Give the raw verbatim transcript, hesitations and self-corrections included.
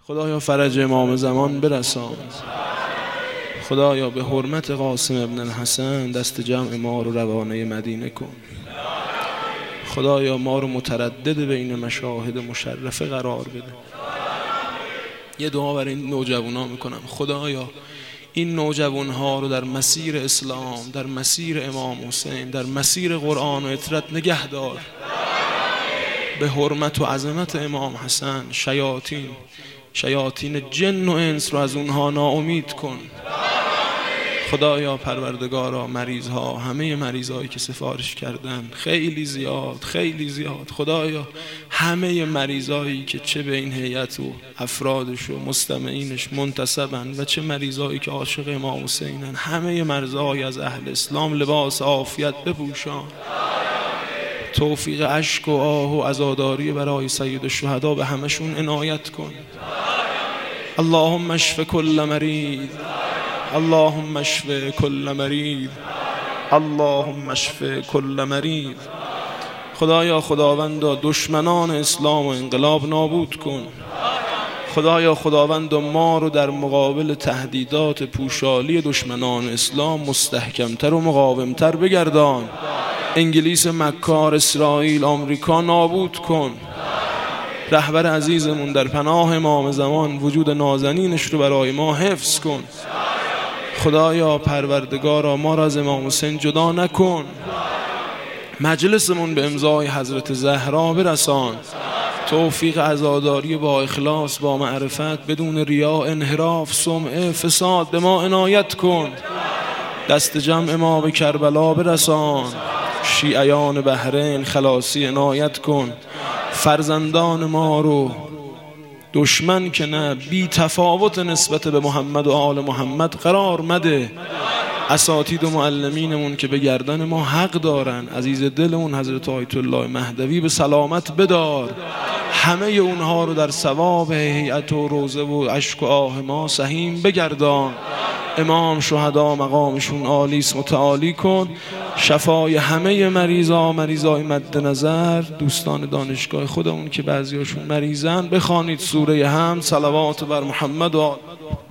خدایا فرج امام زمان برسان. خدایا به حرمت قاسم ابن الحسن دست جمع ما رو روانه مدینه کن. خدایا ما رو متردد بین مشاهد مشرفه قرار بده. یه دعا برای این نوجوانان میکنم. خدایا این نوجوان ها رو در مسیر اسلام، در مسیر امام حسین، در مسیر قرآن و اطرت نگه دار. به حرمت و عظمت امام حسن شیاطین شیاطین جن و انس رو از اونها ناامید کن. خدایا پروردگارا مریض ها، همه مریض هایی که سفارش کردن خیلی زیاد خیلی زیاد، خدایا همه مریض هایی که چه به این هیئت و افرادش و مستمعینش منتسبن و چه مریض هایی که عاشق امام حسینن، همه مریض های از اهل اسلام لباس عافیت بپوشان. توفیق اشک و آه و عزاداری برای سید الشهدا به همشون عنایت کن. اللهم اشف کل مریض، اللهم اشف کل مریض، اللهم اشف کل مریض. خدایا خداوندا دشمنان اسلام و انقلاب نابود کن. خدایا خداوند ما رو در مقابل تهدیدات پوشالی دشمنان اسلام مستحکمتر و مقاومتر بگردان. انگلیس مکار، اسرائیل، آمریکا نابود کن. رهبر عزیزمون در پناه امام زمان وجود نازنینش رو برای ما حفظ کن. خدایا پروردگارا ما را از امام حسین جدا نکن. مجلسمون به امضای حضرت زهرا برسان. توفیق عزاداری با اخلاص، با معرفت، بدون ریا، انحراف، سمعه، فساد به ما عنایت کن. دست جمع ما به کربلا برسان. شیعیان بحرین خلاصی عنایت کن. فرزندان ما رو دشمن که نه، بی تفاوت نسبت به محمد و آل محمد قرار مده. اساتید و معلمینمون که به گردن ما حق دارن، عزیز دلمون حضرت آیت الله مهدوی به سلامت بدار. همه اونها رو در ثواب هیئت و روزه و اشک و آه ما سهیم بگردان. امام شهدا مقامشون عالیس متعالی کن. شفای همه مریضا، مریضای مد نظر، دوستان دانشگاه خودمون که بعضیاشون مریضن، بخوانید سوره حمد، صلوات بر محمد و